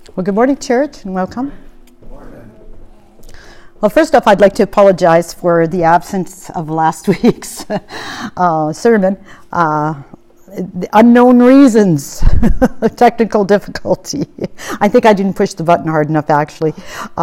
Well, good morning, church, and welcome. Good morning. Well, first off, I'd like to apologize for the absence of last week's sermon. Unknown reasons, technical difficulty. I think I didn't push the button hard enough, actually.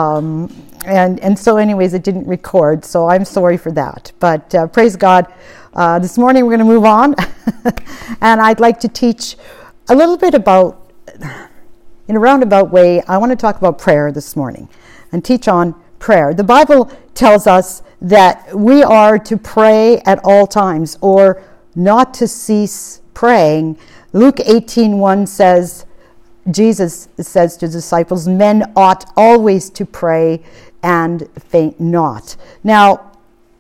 And so anyways, it didn't record, so I'm sorry for that. But praise God. This morning we're going to move on, and I'd like to teach a little bit about, in a roundabout way, I want to talk about prayer this morning and teach on prayer. The Bible tells us that we are to pray at all times, or not to cease praying. Luke 18:1 says, Jesus says to disciples, men ought always to pray and faint not. Now,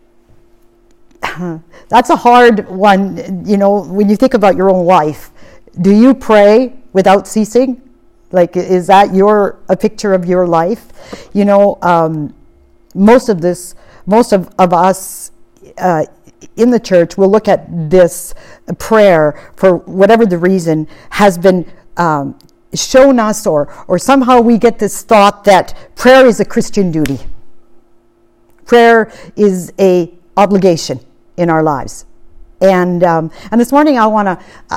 that's a hard one, you know, when you think about your own life. Do you pray without ceasing? Like, is that a picture of your life? You know, most of us in the church will look at this prayer, for whatever the reason, has been shown us, or somehow we get this thought that prayer is a Christian duty. Prayer is a obligation in our lives. And this morning I want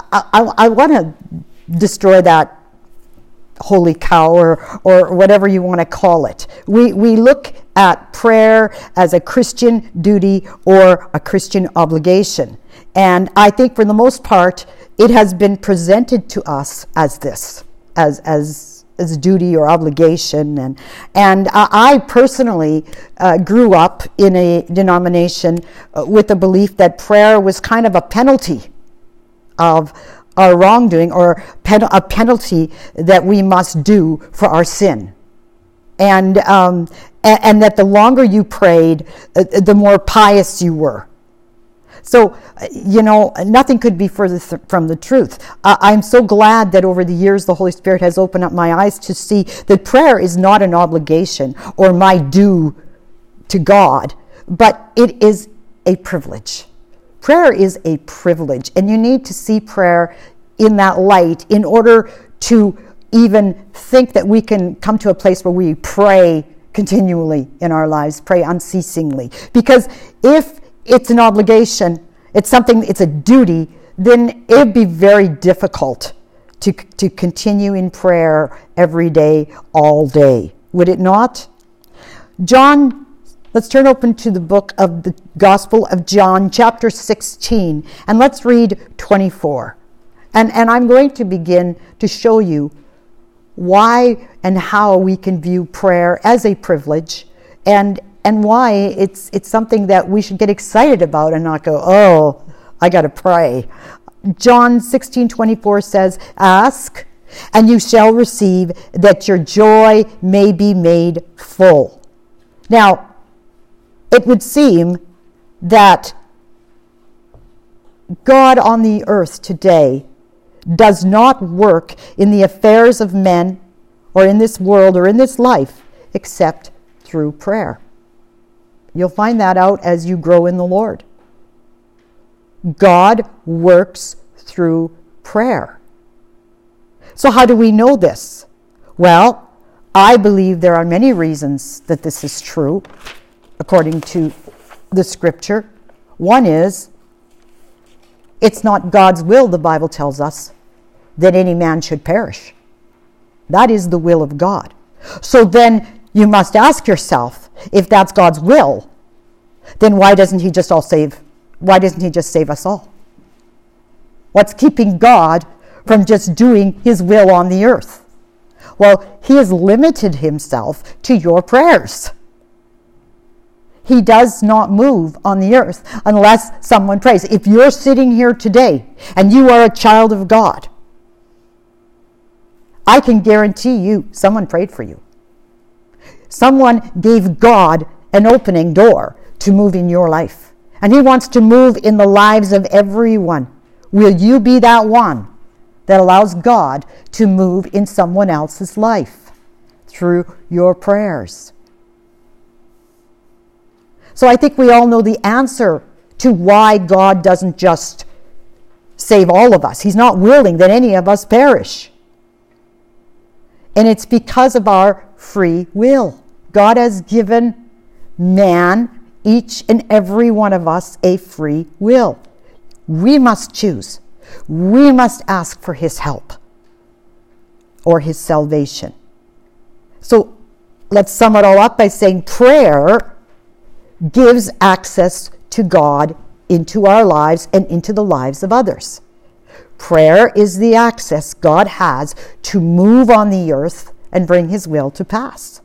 to destroy that holy cow, or whatever you want to call it. We look at prayer as a Christian duty or a Christian obligation. And I think for the most part, it has been presented to us as this, as a duty or obligation. And I personally grew up in a denomination with the belief that prayer was kind of a penalty of our wrongdoing, or a penalty that we must do for our sin. And that the longer you prayed, the more pious you were. So, you know, nothing could be further from the truth. I'm so glad that over the years the Holy Spirit has opened up my eyes to see that prayer is not an obligation or my due to God, but it is a privilege. Prayer is a privilege, and you need to see prayer in that light in order to even think that we can come to a place where we pray continually in our lives, pray unceasingly. Because if it's an obligation, it's a duty, then it would be very difficult to continue in prayer every day, all day. Would it not? Let's turn open to the book of the Gospel of John, chapter 16, and let's read 24. And I'm going to begin to show you why and how we can view prayer as a privilege, and why it's something that we should get excited about and not go, oh, I got to pray. John 16:24 says, ask, and you shall receive, that your joy may be made full. Now, it would seem that God on the earth today does not work in the affairs of men, or in this world, or in this life, except through prayer. You'll find that out as you grow in the Lord. God works through prayer. So how do we know this? Well, I believe there are many reasons that this is true, according to the scripture. One is, it's not God's will, the Bible tells us, that any man should perish. That is the will of God. So then you must ask yourself, if that's God's will, then why doesn't he just save us all? What's keeping God from just doing his will on the earth? Well, he has limited himself to your prayers. He does not move on the earth unless someone prays. If you're sitting here today and you are a child of God, I can guarantee you someone prayed for you. Someone gave God an opening door to move in your life. And he wants to move in the lives of everyone. Will you be that one that allows God to move in someone else's life through your prayers? So I think we all know the answer to why God doesn't just save all of us. He's not willing that any of us perish. And it's because of our free will. God has given man, each and every one of us, a free will. We must choose. We must ask for his help or his salvation. So let's sum it all up by saying prayer gives access to God into our lives and into the lives of others. Prayer is the access God has to move on the earth and bring his will to pass.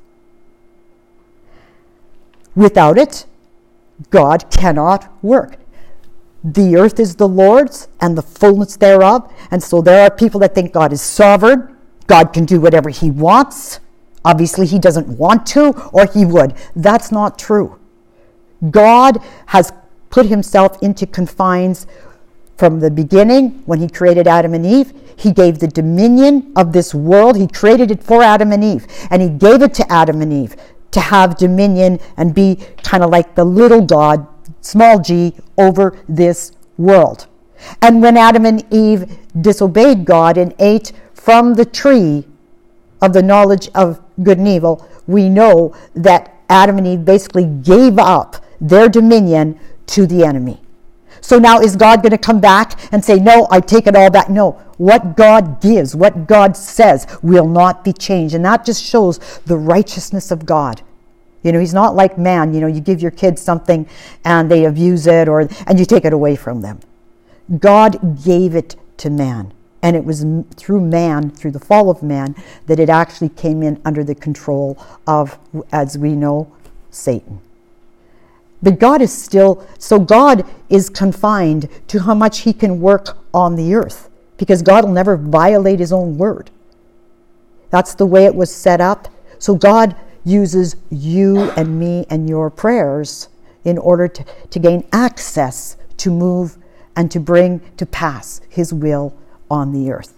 Without it, God cannot work. The earth is the Lord's and the fullness thereof. And so there are people that think God is sovereign. God can do whatever he wants. Obviously, he doesn't want to, or he would. That's not true. God has put himself into confines from the beginning when he created Adam and Eve. He gave the dominion of this world. He created it for Adam and Eve. And he gave it to Adam and Eve to have dominion and be kind of like the little God, small g, over this world. And when Adam and Eve disobeyed God and ate from the tree of the knowledge of good and evil, we know that Adam and Eve basically gave up their dominion to the enemy. So now is God going to come back and say, no, I take it all back? No. What God gives, what God says will not be changed. And that just shows the righteousness of God. You know, he's not like man. You know, you give your kids something and they abuse it and you take it away from them. God gave it to man. And it was through man, through the fall of man, that it actually came in under the control of, as we know, Satan. But God is confined to how much he can work on the earth, because God will never violate his own word. That's the way it was set up. So God uses you and me and your prayers in order to gain access to move and to bring to pass his will on the earth.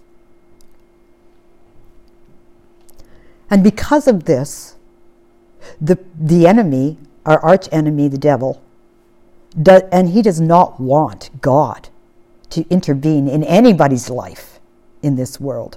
And because of this, the enemy, our arch enemy, the devil, and he does not want God to intervene in anybody's life in this world.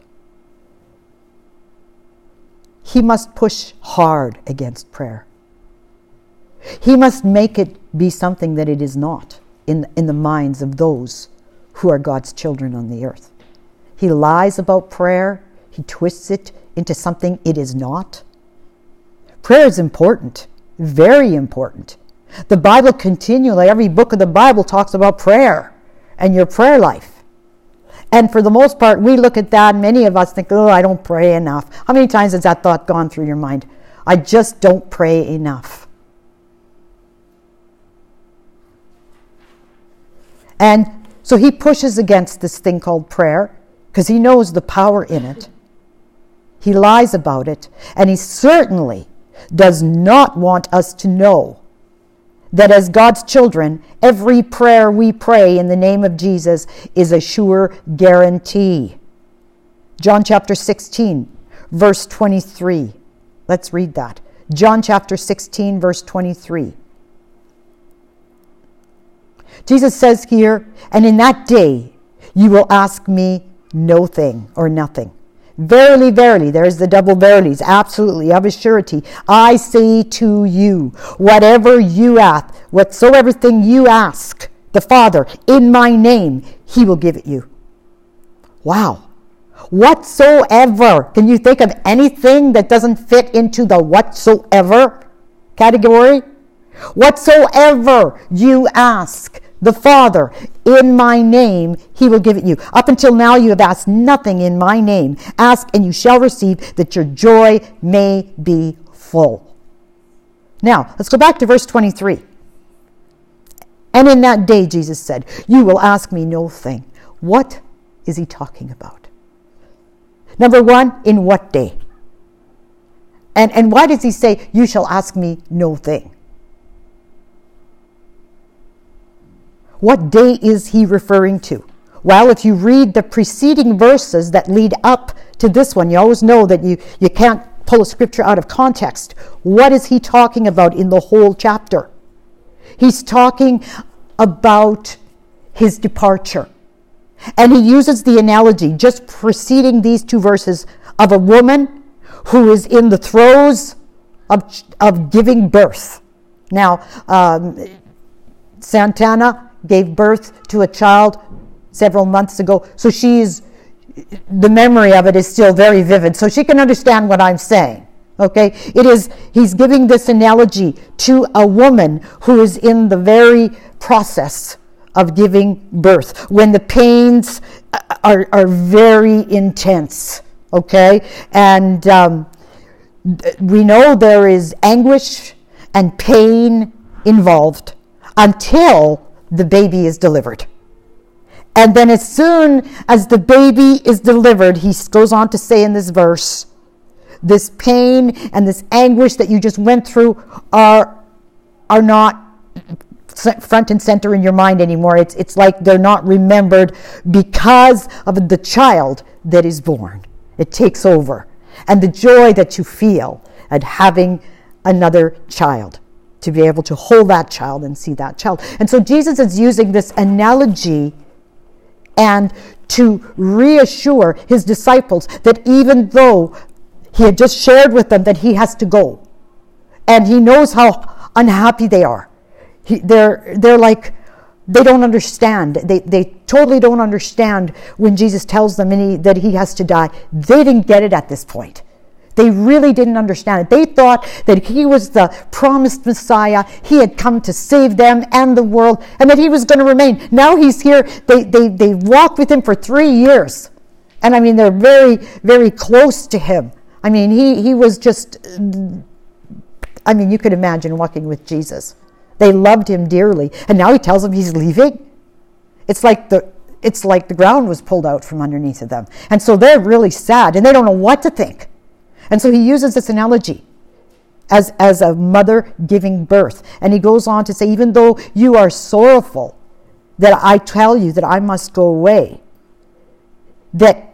He must push hard against prayer. He must make it be something that it is not in the minds of those who are God's children on the earth. He lies about prayer. He twists it into something it is not. Prayer is important, very important. The Bible continually, every book of the Bible talks about prayer and your prayer life. And for the most part, we look at that and many of us think, oh, I don't pray enough. How many times has that thought gone through your mind? I just don't pray enough. And so he pushes against this thing called prayer because he knows the power in it. He lies about it. And he certainly does not want us to know that as God's children, every prayer we pray in the name of Jesus is a sure guarantee. John chapter 16, verse 23. Let's read that. John chapter 16, verse 23. Jesus says here, and in that day you will ask me no thing or nothing. Verily, verily, there's the double verities, absolutely, of a surety. I say to you, whatsoever thing you ask the Father in my name, he will give it you. Wow. Whatsoever. Can you think of anything that doesn't fit into the whatsoever category? Whatsoever you ask the Father in my name, he will give it you. Up until now you have asked nothing in my name. Ask and you shall receive, that your joy may be full. Now, let's go back to verse 23. And in that day, Jesus said, you will ask me no thing. What is he talking about? Number one, in what day? And why does he say, you shall ask me no thing? What day is he referring to? Well, if you read the preceding verses that lead up to this one, you always know that you can't pull a scripture out of context. What is he talking about in the whole chapter? He's talking about his departure. And he uses the analogy just preceding these two verses of a woman who is in the throes of giving birth. Now, Santana gave birth to a child several months ago, so the memory of it is still very vivid, so she can understand what I'm saying. Okay, he's giving this analogy to a woman who is in the very process of giving birth, when the pains are very intense. Okay, and we know there is anguish and pain involved until the baby is delivered. And then as soon as the baby is delivered, he goes on to say in this verse, this pain and this anguish that you just went through are not front and center in your mind anymore. It's like they're not remembered because of the child that is born. It takes over. And the joy that you feel at having another child, to be able to hold that child and see that child. And so Jesus is using this analogy and to reassure his disciples that even though he had just shared with them that he has to go, and he knows how unhappy they are, they're like, they don't understand. They totally don't understand when Jesus tells them that he has to die. They didn't get it at this point. They really didn't understand it. They thought that he was the promised Messiah. He had come to save them and the world, and that he was going to remain. Now he's here. They walked with him for 3 years. And I mean, they're very, very close to him. I mean, he was just, I mean, you could imagine walking with Jesus. They loved him dearly. And now he tells them he's leaving. It's like the ground was pulled out from underneath of them. And so they're really sad, and they don't know what to think. And so he uses this analogy as a mother giving birth. And he goes on to say, even though you are sorrowful that I tell you that I must go away, that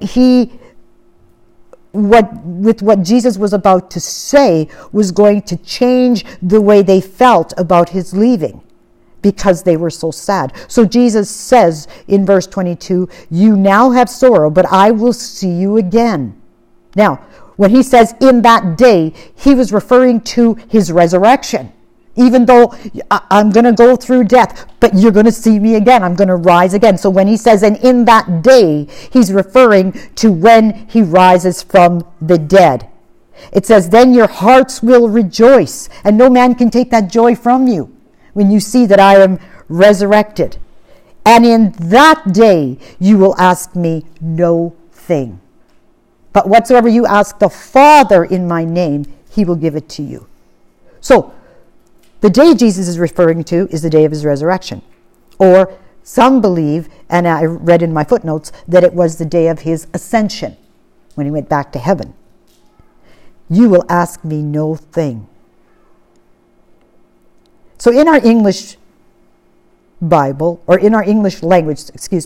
what Jesus was about to say was going to change the way they felt about his leaving, because they were so sad. So Jesus says in verse 22, you now have sorrow, but I will see you again. Now, when he says in that day, he was referring to his resurrection. Even though I'm going to go through death, but you're going to see me again. I'm going to rise again. So when he says, and in that day, he's referring to when he rises from the dead. It says, then your hearts will rejoice, and no man can take that joy from you when you see that I am resurrected. And in that day, you will ask me no thing. But whatsoever you ask the Father in my name, he will give it to you. So, the day Jesus is referring to is the day of his resurrection. Or some believe, and I read in my footnotes, that it was the day of his ascension, when he went back to heaven. You will ask me no thing. So in our English Bible, or in our English language,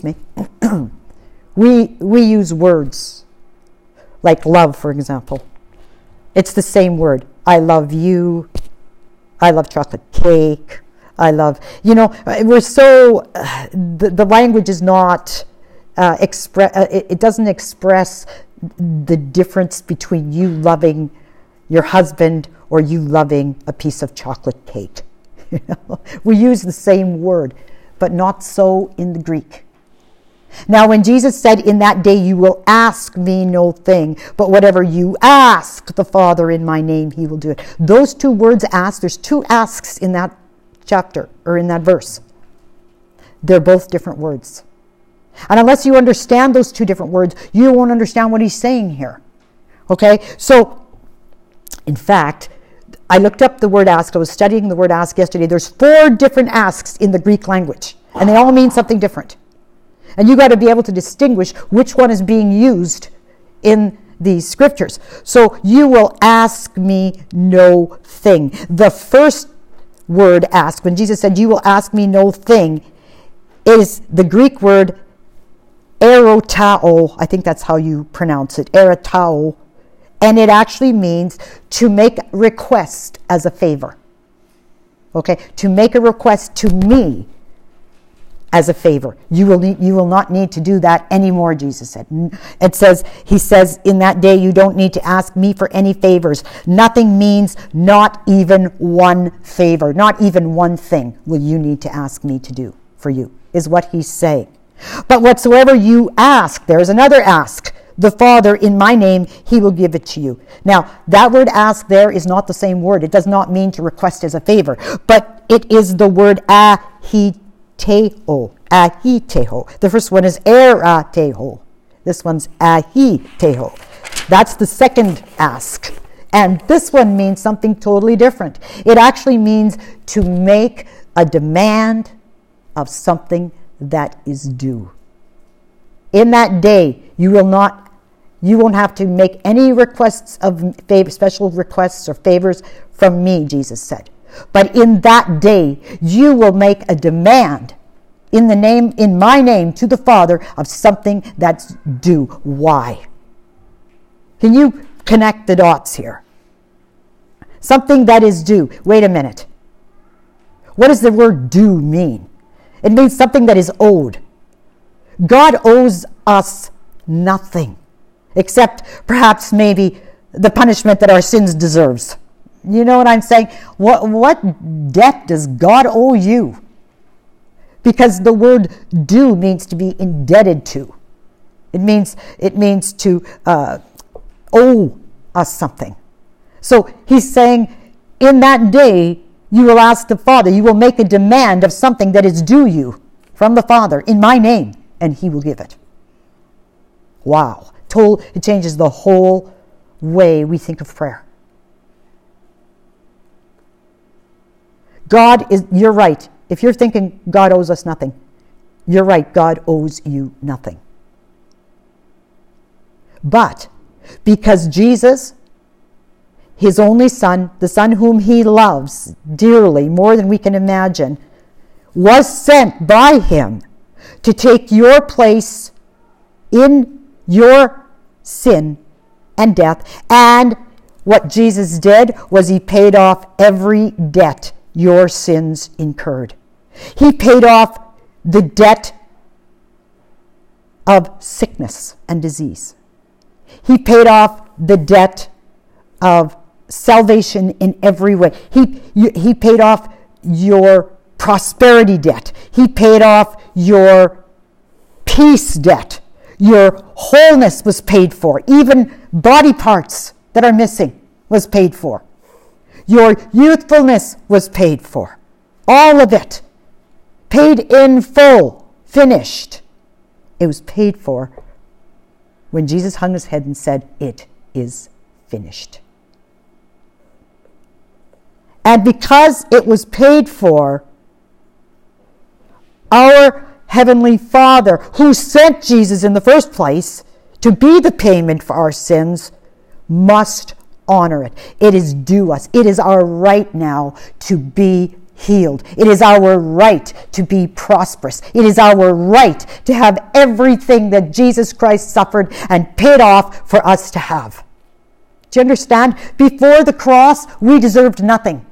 we use words. Like love, for example. It's the same word. I love you. I love chocolate cake. I love, we're so, the language is not, it doesn't express the difference between you loving your husband or you loving a piece of chocolate cake. We use the same word, but not so in the Greek. Now, when Jesus said, in that day you will ask me no thing, but whatever you ask the Father in my name, he will do it. Those two words, ask, there's two asks in that chapter, or in that verse. They're both different words. And unless you understand those two different words, you won't understand what he's saying here. Okay? So, in fact, I looked up the word ask. I was studying the word ask yesterday. There's 4 different asks in the Greek language, and they all mean something different. And you got to be able to distinguish which one is being used in these scriptures. So you will ask me no thing. The first word ask, when Jesus said you will ask me no thing, is the Greek word erotao. I think that's how you pronounce it, erotao. And it actually means to make request as a favor. Okay, to make a request to me as a favor. You will not need to do that anymore, Jesus said. He says, in that day you don't need to ask me for any favors. Nothing means not even one favor, not even one thing will you need to ask me to do for you, is what he's saying. But whatsoever you ask, there's another ask, the Father in my name, he will give it to you. Now, that word ask there is not the same word. It does not mean to request as a favor, but it is the word ahiteo. The first one is erateho. This one's ahiteo. That's the second ask. And this one means something totally different. It actually means to make a demand of something that is due. In that day, you won't have to make any requests of special requests or favors from me, Jesus said. But in that day, you will make a demand in my name to the Father of something that's due. Why? Can you connect the dots here? Something that is due. Wait a minute. What does the word due mean? It means something that is owed. God owes us nothing, except perhaps maybe the punishment that our sins deserves. You know what I'm saying? What debt does God owe you? Because the word due means to be indebted to. It means to owe us something. So he's saying, in that day, you will ask the Father, you will make a demand of something that is due you from the Father in my name, and he will give it. Wow. It changes the whole way we think of prayer. You're right. If you're thinking God owes us nothing, you're right. God owes you nothing. But because Jesus, his only Son, the Son whom he loves dearly, more than we can imagine, was sent by him to take your place in your sin and death. And what Jesus did was he paid off every debt your sins incurred. He paid off the debt of sickness and disease. He paid off the debt of salvation in every way. He paid off your prosperity debt. He paid off your peace debt. Your wholeness was paid for. Even body parts that are missing was paid for. Your youthfulness was paid for. All of it. Paid in full. Finished. It was paid for when Jesus hung his head and said, "It is finished." And because it was paid for, our Heavenly Father, who sent Jesus in the first place to be the payment for our sins, must honor it. It is due us. It is our right now to be healed. It is our right to be prosperous. It is our right to have everything that Jesus Christ suffered and paid off for us to have. Do you understand? Before the cross, we deserved nothing.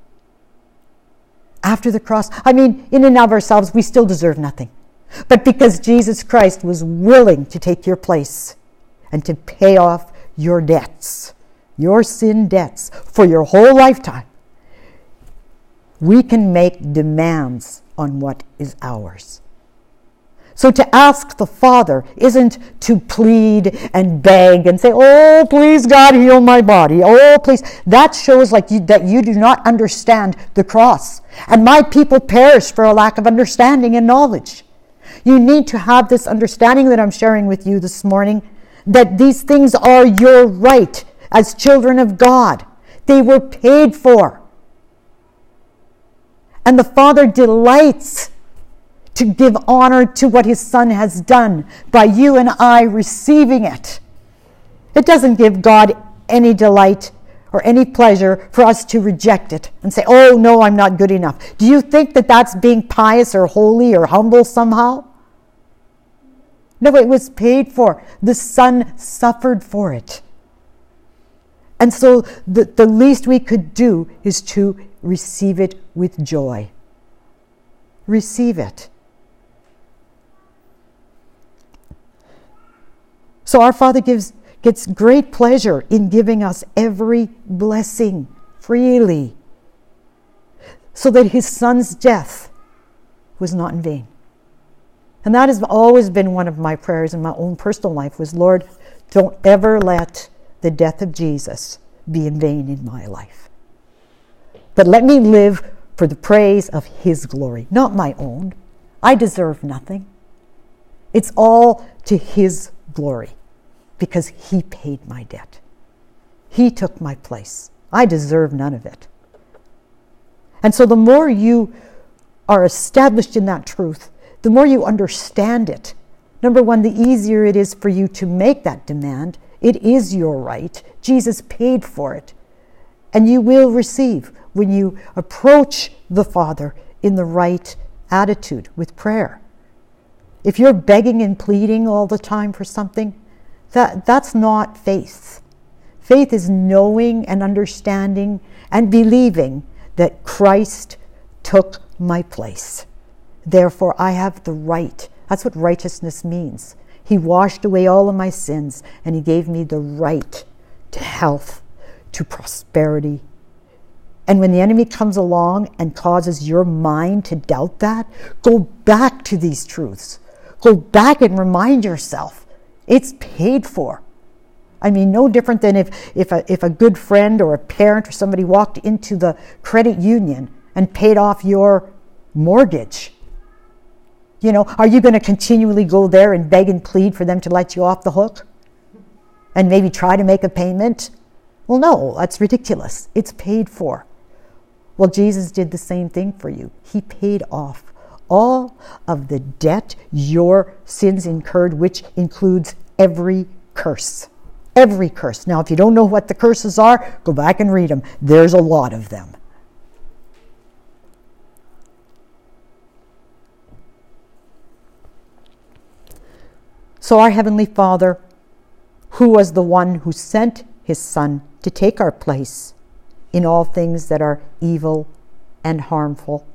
After the cross, in and of ourselves, we still deserve nothing. But because Jesus Christ was willing to take your place and to pay off your debts, your sin debts, for your whole lifetime, we can make demands on what is ours. So to ask the Father isn't to plead and beg and say, "Oh, please, God, heal my body. Oh, please." That shows that you do not understand the cross. And my people perish for a lack of understanding and knowledge. You need to have this understanding that I'm sharing with you this morning, that these things are your right as children of God. They were paid for. And the Father delights to give honor to what his Son has done by you and I receiving it. It doesn't give God any delight or any pleasure for us to reject it and say, "Oh, no, I'm not good enough." Do you think that that's being pious or holy or humble somehow? No, it was paid for. The Son suffered for it. And so the least we could do is to receive it with joy. Receive it. So our Father gets great pleasure in giving us every blessing freely, so that his Son's death was not in vain. And that has always been one of my prayers in my own personal life, was, Lord, don't ever let the death of Jesus be in vain in my life. But let me live for the praise of his glory, not my own. I deserve nothing. It's all to his glory, because he paid my debt. He took my place. I deserve none of it. And so the more you are established in that truth, the more you understand it. Number one, the easier it is for you to make that demand. It is your right. Jesus paid for it. And you will receive when you approach the Father in the right attitude with prayer. If you're begging and pleading all the time for something, that's not faith. Faith is knowing and understanding and believing that Christ took my place. Therefore, I have the right. That's what righteousness means. He washed away all of my sins, and he gave me the right to health, to prosperity. And when the enemy comes along and causes your mind to doubt that, go back to these truths. Go back and remind yourself, it's paid for. I mean, no different than if a good friend or a parent or somebody walked into the credit union and paid off your mortgage. You know, are you going to continually go there and beg and plead for them to let you off the hook? And maybe try to make a payment? Well, no, that's ridiculous. It's paid for. Well, Jesus did the same thing for you. He paid off all of the debt your sins incurred, which includes every curse. Every curse. Now, if you don't know what the curses are, go back and read them. There's a lot of them. So our Heavenly Father, who was the one who sent his Son to take our place in all things that are evil and harmful,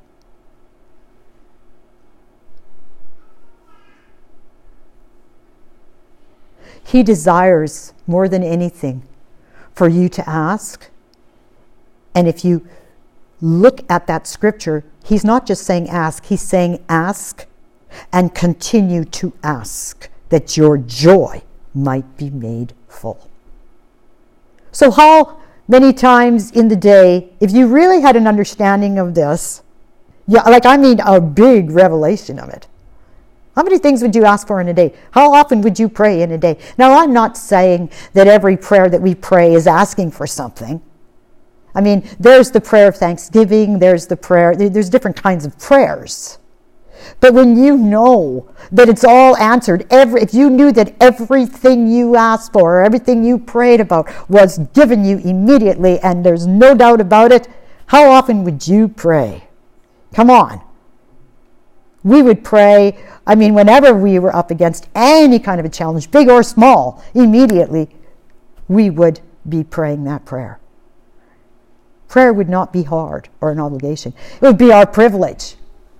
he desires more than anything for you to ask. And if you look at that scripture, he's not just saying ask, he's saying ask and continue to ask, that your joy might be made full. So how many times in the day, if you really had an understanding of this, a big revelation of it, how many things would you ask for in a day? How often would you pray in a day? Now, I'm not saying that every prayer that we pray is asking for something. I mean, there's the prayer of thanksgiving, there's different kinds of prayers. But when you know that it's all answered, if you knew that everything you asked for, or everything you prayed about was given you immediately, and there's no doubt about it, how often would you pray? Come on. We would pray, whenever we were up against any kind of a challenge, big or small, immediately we would be praying that prayer. Prayer would not be hard or an obligation. It would be our privilege.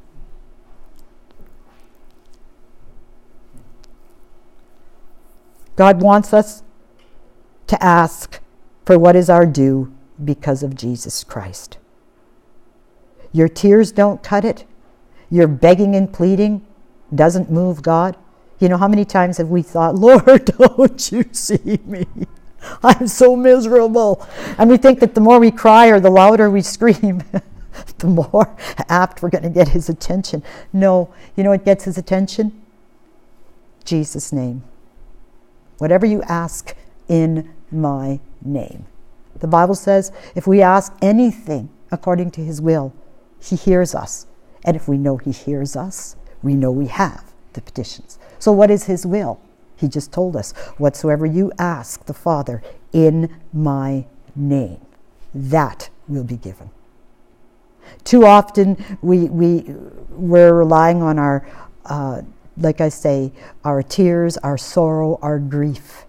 God wants us to ask for what is our due because of Jesus Christ. Your tears don't cut it. Your begging and pleading doesn't move God. You know, how many times have we thought, Lord, don't you see me? I'm so miserable. And we think that the more we cry or the louder we scream, the more apt we're going to get his attention. No, you know what gets his attention? Jesus' name. Whatever you ask in my name. The Bible says if we ask anything according to his will, he hears us. And if we know he hears us, we know we have the petitions. So what is his will? He just told us, whatsoever you ask the Father in my name, that will be given. Too often we're relying on our like I say, our tears, our sorrow, our grief,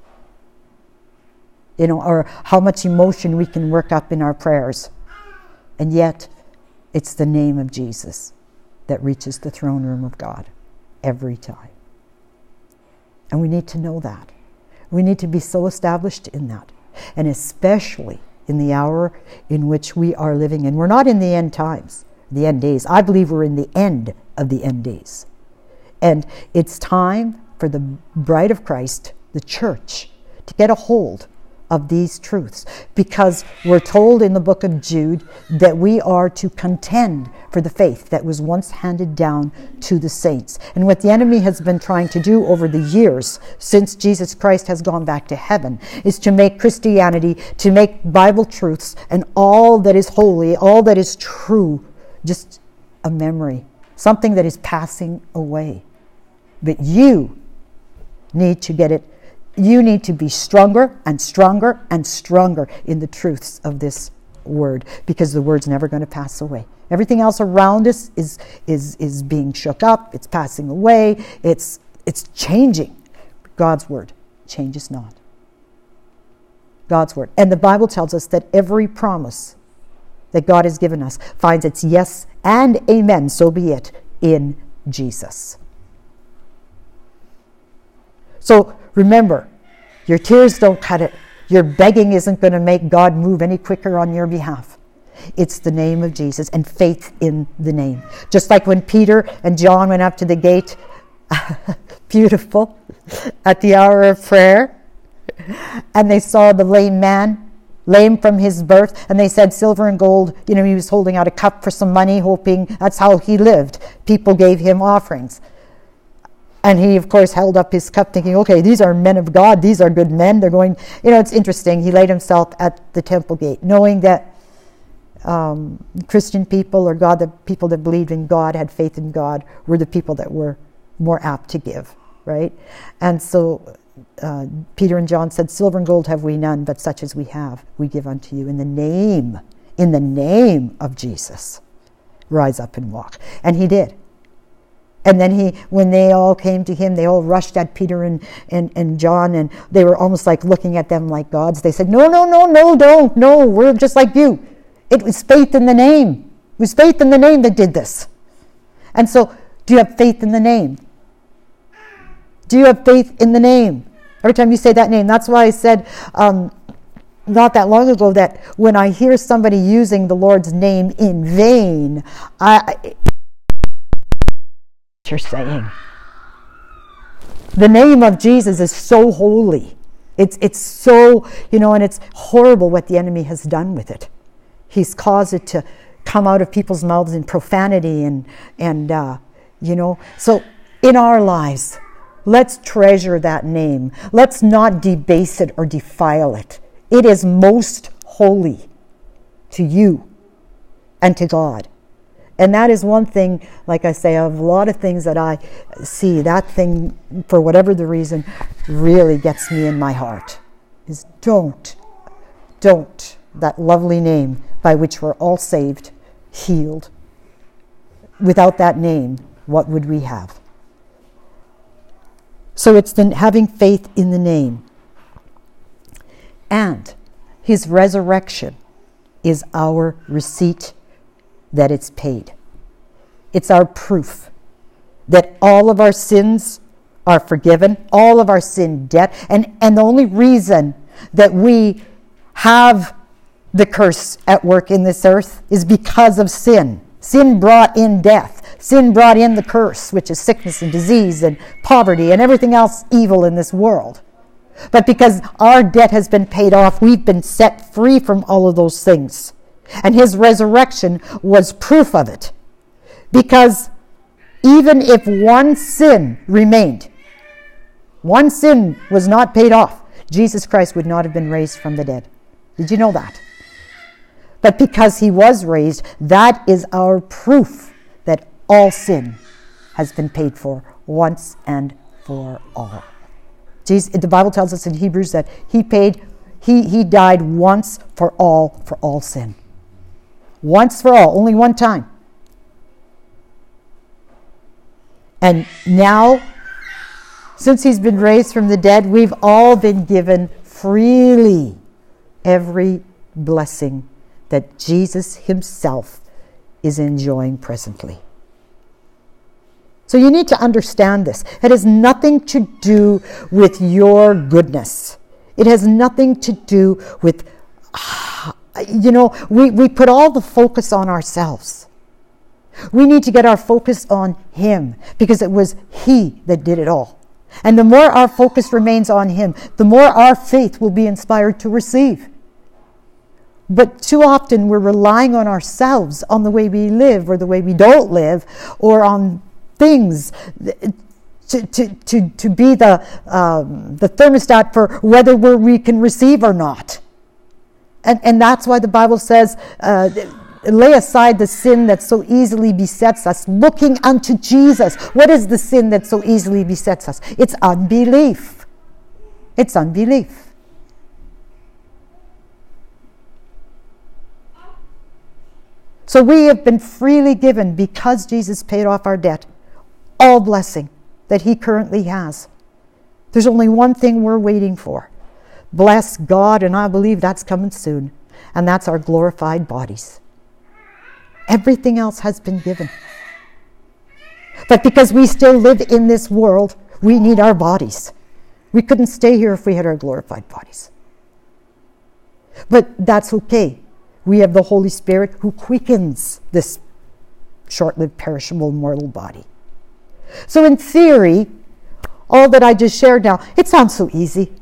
or how much emotion we can work up in our prayers. And yet, it's the name of Jesus that reaches the throne room of God every time. And we need to know that. We need to be so established in that. And especially in the hour in which we are living in. We're not in the end times, the end days. I believe we're in the end of the end days. And it's time for the bride of Christ, the church, to get a hold of these truths, because we're told in the book of Jude that we are to contend for the faith that was once handed down to the saints. And what the enemy has been trying to do over the years since Jesus Christ has gone back to heaven is to make Christianity, to make Bible truths and all that is holy, all that is true, just a memory, something that is passing away. But you need to get it. You need to be stronger and stronger and stronger in the truths of this word, because the word's never going to pass away. Everything else around us is being shook up. It's passing away. It's changing. God's word changes not. God's word. And the Bible tells us that every promise that God has given us finds its yes and amen, so be it, in Jesus. So remember, your tears don't cut it. Your begging isn't going to make God move any quicker on your behalf. It's the name of Jesus and faith in the name. Just like when Peter and John went up to the gate, beautiful, at the hour of prayer, and they saw the lame man, lame from his birth, and they said, silver and gold, he was holding out a cup for some money, hoping that's how he lived. People gave him offerings. And he, of course, held up his cup thinking, okay, these are men of God. These are good men. They're going, it's interesting. He laid himself at the temple gate, knowing that Christian people or the people that believed in God, had faith in God, were the people that were more apt to give, right? And so Peter and John said, silver and gold have we none, but such as we have, we give unto you. In the name of Jesus, rise up and walk. And he did. And then when they all came to him, they all rushed at Peter and John, and they were almost like looking at them like gods. They said, no, don't. No, we're just like you. It was faith in the name. It was faith in the name that did this. And so, do you have faith in the name? Do you have faith in the name? Every time you say that name. That's why I said not that long ago that when I hear somebody using the Lord's name in vain, you're saying. The name of Jesus is so holy. It's so, and it's horrible what the enemy has done with it. He's caused it to come out of people's mouths in profanity and So in our lives, let's treasure that name. Let's not debase it or defile it. It is most holy to you and to God. And that is one thing, like I say, of a lot of things that I see, that thing, for whatever the reason, really gets me in my heart, is don't, that lovely name by which we're all saved, healed. Without that name, what would we have? So it's having faith in the name. And his resurrection is our receipt that it's paid. It's our proof that all of our sins are forgiven, all of our sin debt, and the only reason that we have the curse at work in this earth is because of sin. Sin brought in death. Sin brought in the curse, which is sickness and disease and poverty and everything else evil in this world. But because our debt has been paid off, we've been set free from all of those things. And his resurrection was proof of it. Because even if one sin remained, one sin was not paid off, Jesus Christ would not have been raised from the dead. Did you know that? But because he was raised, that is our proof that all sin has been paid for once and for all. The Bible tells us in Hebrews that he died once for all sin. Once for all, only one time. And now, since he's been raised from the dead, we've all been given freely every blessing that Jesus himself is enjoying presently. So you need to understand this. It has nothing to do with your goodness. It has nothing to do with, we put all the focus on ourselves. We need to get our focus on Him, because it was He that did it all. And the more our focus remains on Him, the more our faith will be inspired to receive. But too often we're relying on ourselves, on the way we live or the way we don't live, or on things to be the thermostat for whether we can receive or not. And that's why the Bible says, lay aside the sin that so easily besets us, looking unto Jesus. What is the sin that so easily besets us? It's unbelief. It's unbelief. So we have been freely given, because Jesus paid off our debt, all blessing that He currently has. There's only one thing we're waiting for. Bless God, and I believe that's coming soon. And that's our glorified bodies. Everything else has been given. But because we still live in this world, we need our bodies. We couldn't stay here if we had our glorified bodies. But that's okay. We have the Holy Spirit who quickens this short-lived, perishable, mortal body. So in theory, all that I just shared now, it sounds so easy.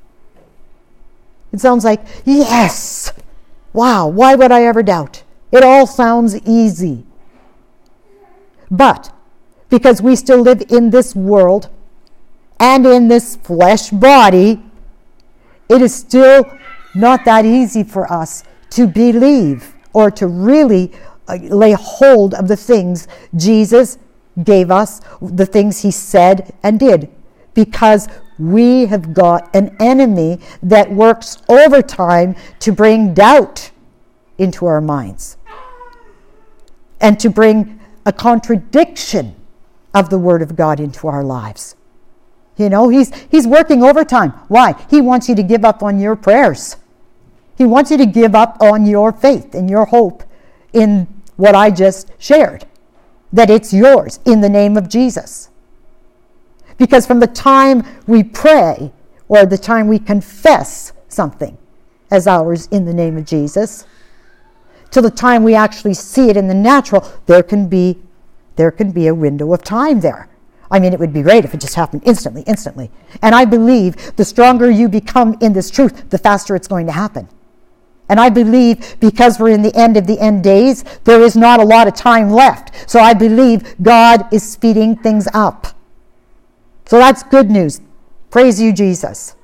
It sounds like, yes, wow, why would I ever doubt? It all sounds easy. But because we still live in this world and in this flesh body, it is still not that easy for us to believe or to really lay hold of the things Jesus gave us, the things He said and did, because we have got an enemy that works overtime to bring doubt into our minds and to bring a contradiction of the Word of God into our lives. You know, he's working overtime. Why? He wants you to give up on your prayers. He wants you to give up on your faith and your hope in what I just shared, that it's yours in the name of Jesus. Because from the time we pray or the time we confess something as ours in the name of Jesus, till the time we actually see it in the natural, there can be a window of time there. I mean, it would be great if it just happened instantly. And I believe the stronger you become in this truth, the faster it's going to happen. And I believe because we're in the end of the end days, there is not a lot of time left. So I believe God is speeding things up. So that's good news. Praise you, Jesus.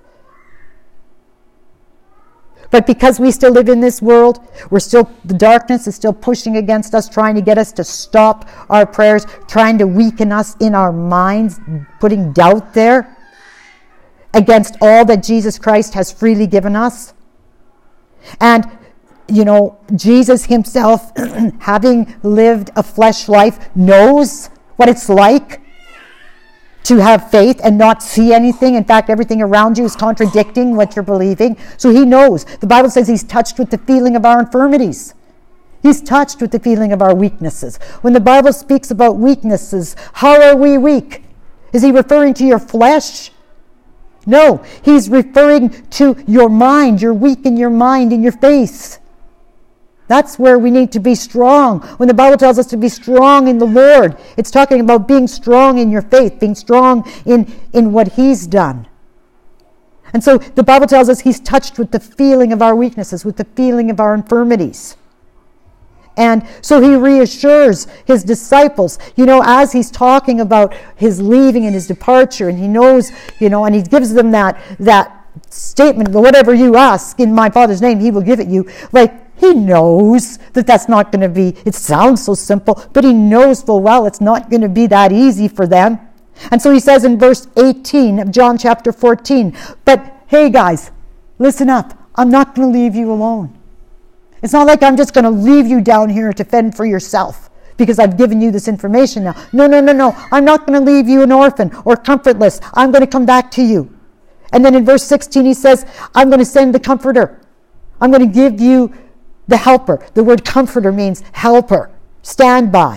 But because we still live in this world, the darkness is still pushing against us, trying to get us to stop our prayers, trying to weaken us in our minds, putting doubt there against all that Jesus Christ has freely given us. And, you know, Jesus Himself, having lived a flesh life, knows what it's like to have faith and not see anything. In fact, everything around you is contradicting what you're believing. So He knows. The Bible says He's touched with the feeling of our infirmities. He's touched with the feeling of our weaknesses. When the Bible speaks about weaknesses, how are we weak? Is He referring to your flesh? No, He's referring to your mind. You're weak in your mind, in your faith. That's where we need to be strong. When the Bible tells us to be strong in the Lord, it's talking about being strong in your faith, being strong in what He's done. And so the Bible tells us He's touched with the feeling of our weaknesses, with the feeling of our infirmities. And so He reassures His disciples, you know, as He's talking about His leaving and His departure, and He knows, you know, and He gives them that statement, whatever you ask in my Father's name, He will give it you. Like, He knows that that's not going to be, it sounds so simple, but He knows full well it's not going to be that easy for them. And so He says in verse 18 of John chapter 14, but hey guys, listen up, I'm not going to leave you alone. It's not like I'm just going to leave you down here to fend for yourself because I've given you this information now. No. I'm not going to leave you an orphan or comfortless. I'm going to come back to you. And then in verse 16 He says, I'm going to send the Comforter. I'm going to give you the Helper. The word Comforter means helper, standby,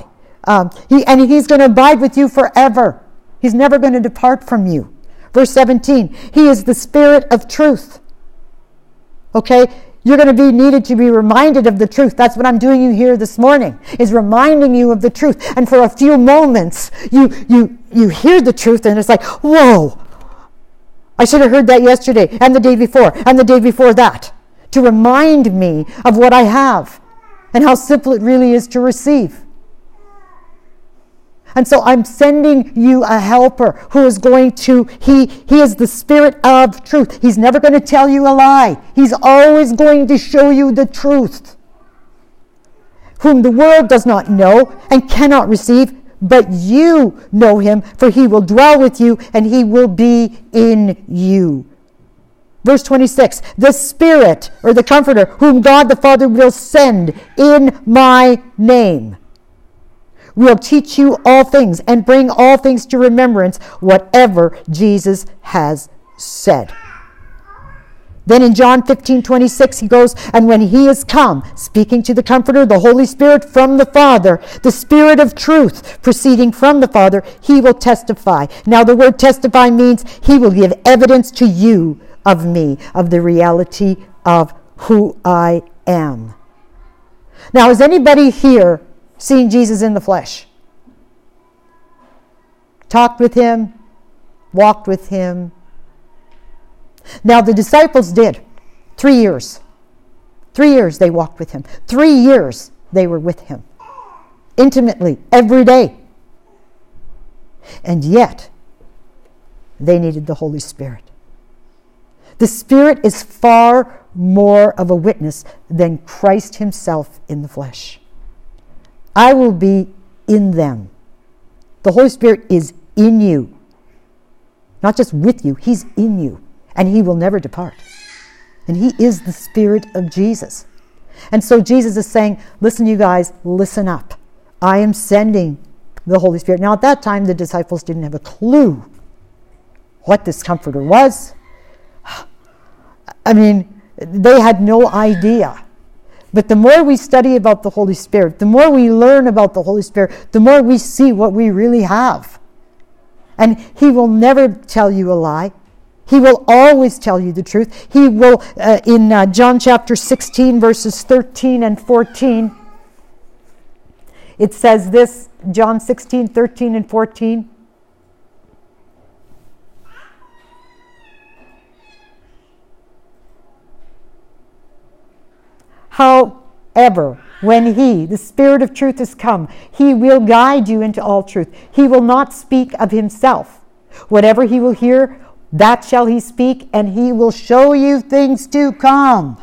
He's going to abide with you forever. He's never going to depart from you. Verse 17, He is the Spirit of truth. Okay? You're going to be needed to be reminded of the truth. That's what I'm doing here this morning, is reminding you of the truth. And for a few moments, you hear the truth and it's like, whoa, I should have heard that yesterday and the day before and the day before that, to remind me of what I have and how simple it really is to receive. And so I'm sending you a helper who is going to, he is the Spirit of truth. He's never going to tell you a lie. He's always going to show you the truth, whom the world does not know and cannot receive, but you know him, for he will dwell with you and he will be in you. Verse 26, the Spirit, or the Comforter, whom God the Father will send in my name, will teach you all things and bring all things to remembrance, whatever Jesus has said. Then in John 15:26 he goes, and when he is come, speaking to the Comforter, the Holy Spirit from the Father, the Spirit of truth proceeding from the Father, he will testify. Now the word testify means he will give evidence to you of me, of the reality of who I am. Now, has anybody here seen Jesus in the flesh? Talked with him, walked with him. Now the disciples did. 3 years. 3 years they walked with him. 3 years they were with him. Intimately, every day. And yet, they needed the Holy Spirit. The Spirit is far more of a witness than Christ himself in the flesh. I will be in them. The Holy Spirit is in you. Not just with you, he's in you. And he will never depart. And he is the Spirit of Jesus. And so Jesus is saying, listen, you guys, listen up. I am sending the Holy Spirit. Now at that time, the disciples didn't have a clue what this Comforter was. I mean, they had no idea. But the more we study about the Holy Spirit, the more we learn about the Holy Spirit, the more we see what we really have. And he will never tell you a lie. He will always tell you the truth. He will, in John chapter 16, verses 13 and 14, it says this, John 16, 13 and 14. However, when he, the Spirit of truth, is come, he will guide you into all truth. He will not speak of himself. Whatever he will hear, that shall he speak, and he will show you things to come.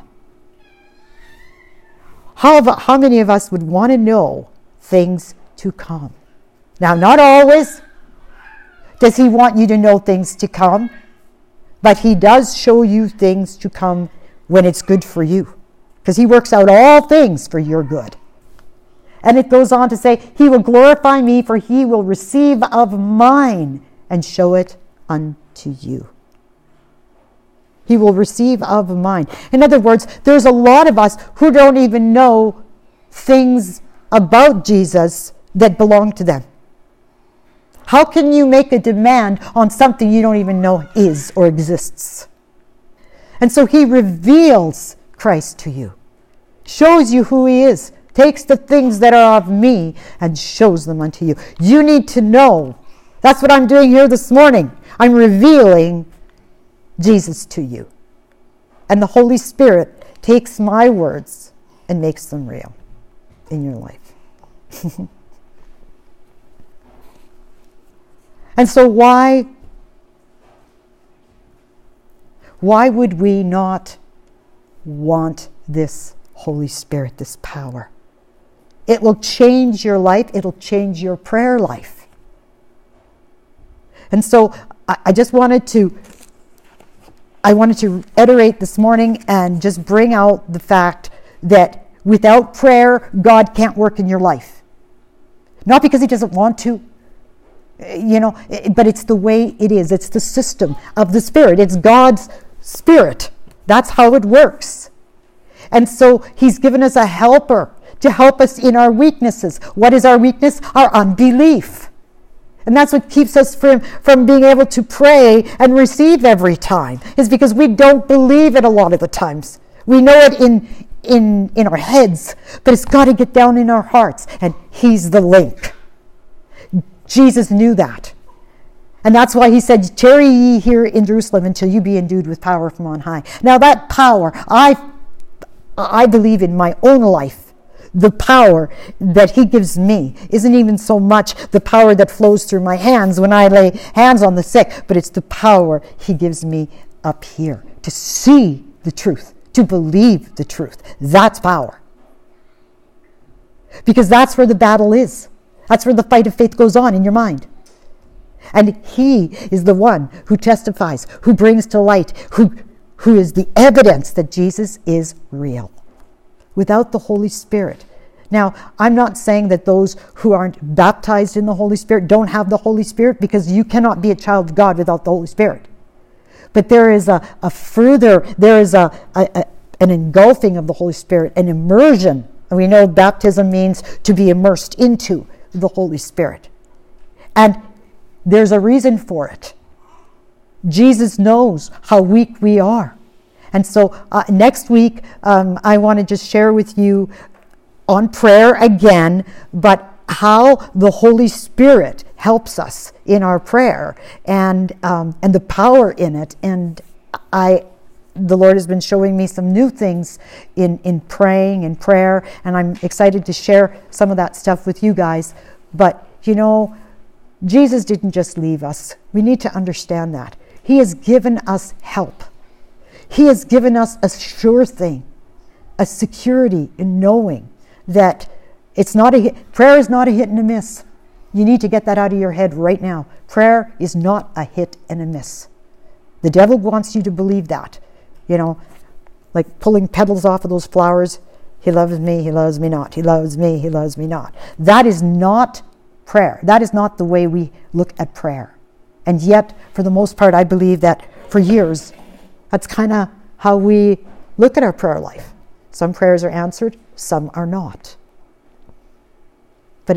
How many of us would want to know things to come? Now, not always does he want you to know things to come, but he does show you things to come when it's good for you. Because he works out all things for your good. And it goes on to say, he will glorify me, for he will receive of mine and show it unto you. He will receive of mine. In other words, there's a lot of us who don't even know things about Jesus that belong to them. How can you make a demand on something you don't even know is or exists? And so he reveals Christ to you, shows you who he is, takes the things that are of me and shows them unto you. You need to know. That's what I'm doing here this morning. I'm revealing Jesus to you. And the Holy Spirit takes my words and makes them real in your life. And so why would we not want this Holy Spirit, this power? It will change your life. It'll change your prayer life. And so I wanted to iterate this morning and just bring out the fact that without prayer, God can't work in your life. Not because he doesn't want to, but it's the way it is. It's the system of the Spirit. It's God's Spirit. That's how it works. And so he's given us a helper to help us in our weaknesses. What is our weakness? Our unbelief. And that's what keeps us from being able to pray and receive every time, is because we don't believe it a lot of the times. We know it in our heads, but it's got to get down in our hearts, and He's the link. Jesus knew that. And that's why He said, tarry ye here in Jerusalem until you be endued with power from on high. Now that power, I believe in my own life, the power that He gives me isn't even so much the power that flows through my hands when I lay hands on the sick, but it's the power He gives me up here to see the truth, to believe the truth. That's power. Because that's where the battle is. That's where the fight of faith goes on in your mind. And He is the one who testifies, who brings to light, who is the evidence that Jesus is real. Without the Holy Spirit. Now, I'm not saying that those who aren't baptized in the Holy Spirit don't have the Holy Spirit, because you cannot be a child of God without the Holy Spirit. But there is an engulfing of the Holy Spirit, an immersion. And we know baptism means to be immersed into the Holy Spirit. And there's a reason for it. Jesus knows how weak we are. And so next week, I want to just share with you on prayer again, but how the Holy Spirit helps us in our prayer and the power in it. And the Lord has been showing me some new things in praying and prayer, and I'm excited to share some of that stuff with you guys. But, you know, Jesus didn't just leave us. We need to understand that. He has given us help. He has given us a sure thing, a security in knowing that it's not prayer is not a hit and a miss. You need to get that out of your head right now. Prayer is not a hit and a miss. The devil wants you to believe that. You know, like pulling petals off of those flowers. He loves me not. He loves me not. That is not prayer. That is not the way we look at prayer. And yet, for the most part, I believe that for years, that's kind of how we look at our prayer life. Some prayers are answered, some are not. But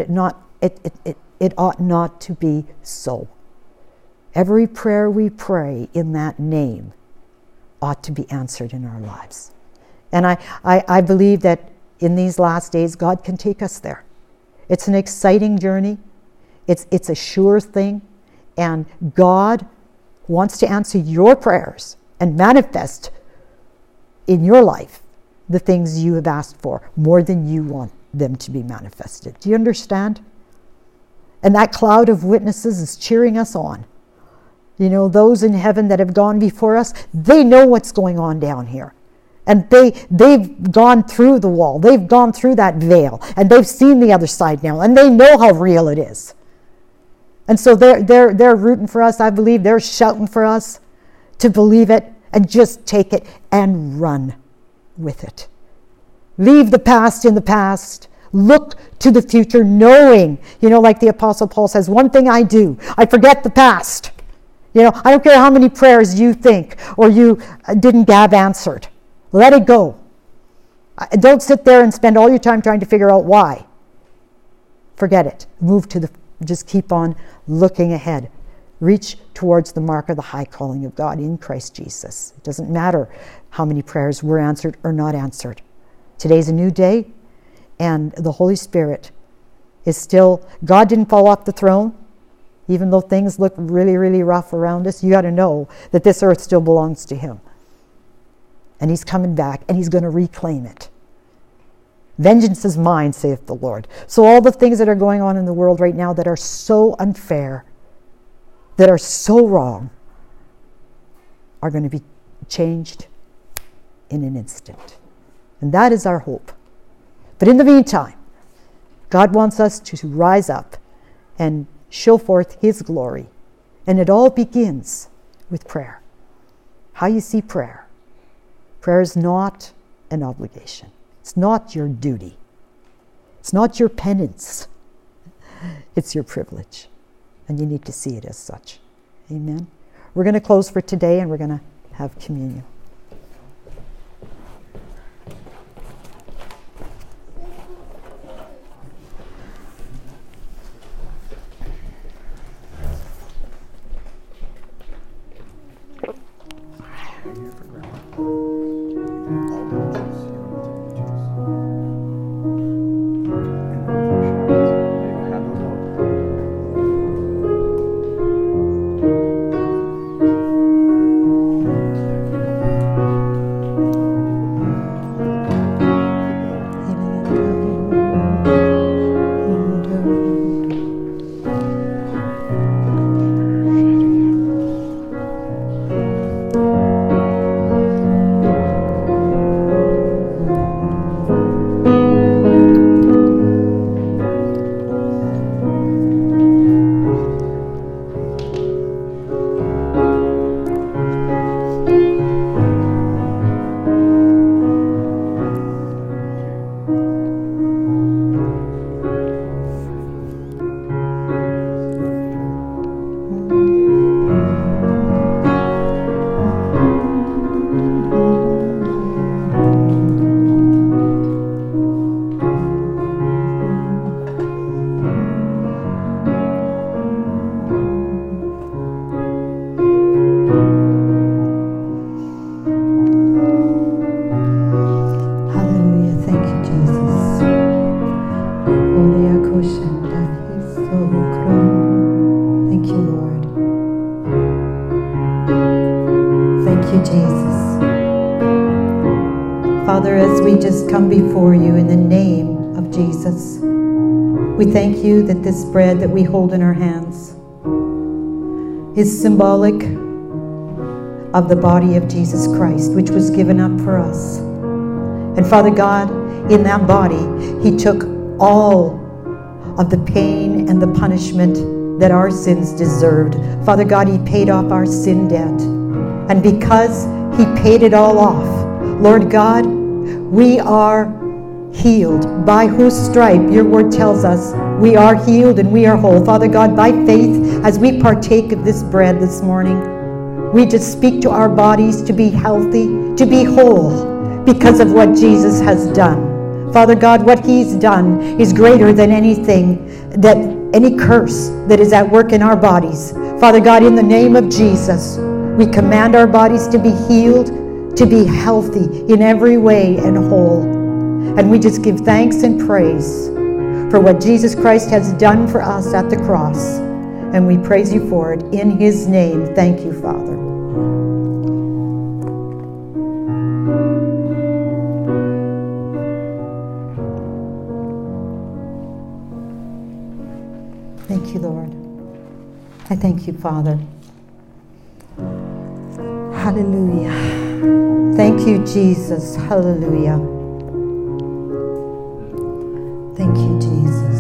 it ought not to be so. Every prayer we pray in that name ought to be answered in our lives. And I believe that in these last days, God can take us there. It's an exciting journey. It's a sure thing. And God wants to answer your prayers and manifest in your life the things you have asked for more than you want them to be manifested. Do you understand? And that cloud of witnesses is cheering us on. You know, those in heaven that have gone before us, they know what's going on down here. And they've gone through the wall. They've gone through that veil. And they've seen the other side now. And they know how real it is. And so they're rooting for us. I believe they're shouting for us to believe it and just take it and run with it. Leave the past in the past. Look to the future knowing, you know, like the Apostle Paul says, one thing I do, I forget the past. You know, I don't care how many prayers you think or you didn't have answered. Let it go. Don't sit there and spend all your time trying to figure out why. Forget it. Just keep on looking ahead. Reach towards the mark of the high calling of God in Christ Jesus. It doesn't matter how many prayers were answered or not answered. Today's a new day, and the Holy Spirit is still, God didn't fall off the throne. Even though things look really, really rough around us, you got to know that this earth still belongs to Him. And He's coming back, and He's going to reclaim it. Vengeance is mine, saith the Lord. So all the things that are going on in the world right now that are so unfair, that are so wrong, are going to be changed in an instant. And that is our hope. But in the meantime, God wants us to rise up and show forth His glory. And it all begins with prayer. How you see prayer. Prayer is not an obligation. It's not your duty. It's not your penance. It's your privilege. And you need to see it as such. Amen. We're going to close for today, and we're going to have communion. Father, as we just come before you in the name of Jesus, we thank you that this bread that we hold in our hands is symbolic of the body of Jesus Christ, which was given up for us. And Father God, in that body, he took all of the pain and the punishment that our sins deserved. Father God, he paid off our sin debt. And because he paid it all off, Lord God, we are healed. By whose stripe, your word tells us, we are healed and we are whole. Father God, by faith, as we partake of this bread this morning, we just speak to our bodies to be healthy, to be whole, because of what Jesus has done. Father God, what he's done is greater than anything, that any curse that is at work in our bodies. Father God, in the name of Jesus, we command our bodies to be healed, to be healthy in every way and whole. And we just give thanks and praise for what Jesus Christ has done for us at the cross. And we praise you for it in his name. Thank you, Father. Thank you, Lord. I thank you, Father. Hallelujah. Thank you, Jesus. Hallelujah. Thank you, Jesus.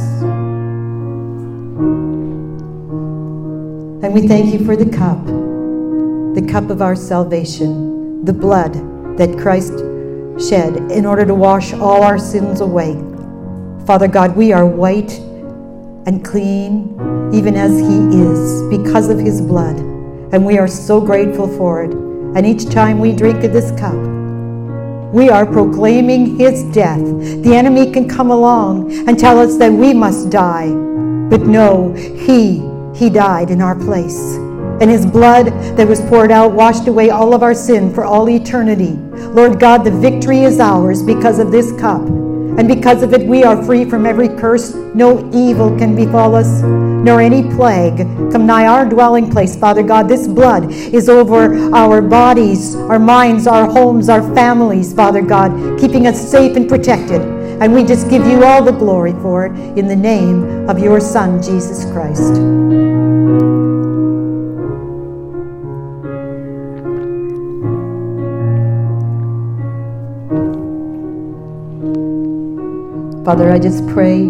And we thank you for the cup of our salvation, the blood that Christ shed in order to wash all our sins away. Father God, we are white and clean, even as he is, because of his blood. And we are so grateful for it. And each time we drink of this cup, we are proclaiming his death. The enemy can come along and tell us that we must die. But no, he died in our place. And his blood that was poured out washed away all of our sin for all eternity. Lord God, the victory is ours because of this cup. And because of it, we are free from every curse. No evil can befall us, nor any plague come nigh our dwelling place. Father God, this blood is over our bodies, our minds, our homes, our families, Father God, keeping us safe and protected. And we just give you all the glory for it in the name of your Son, Jesus Christ. Father, I just pray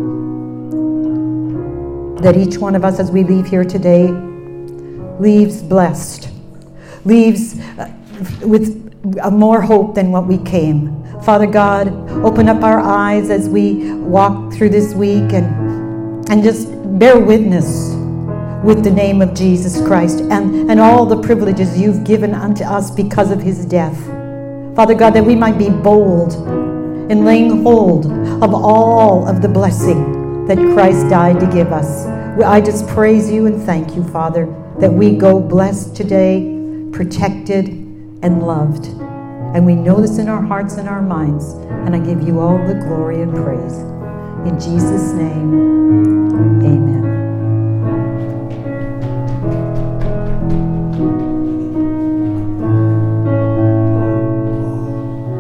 that each one of us as we leave here today leaves blessed, leaves with more hope than what we came. Father God, open up our eyes as we walk through this week and just bear witness with the name of Jesus Christ and all the privileges you've given unto us because of his death. Father God, that we might be bold in laying hold of all of the blessing that Christ died to give us. I just praise you and thank you, Father, that we go blessed today, protected and loved. And we know this in our hearts and our minds. And I give you all the glory and praise. In Jesus' name, amen.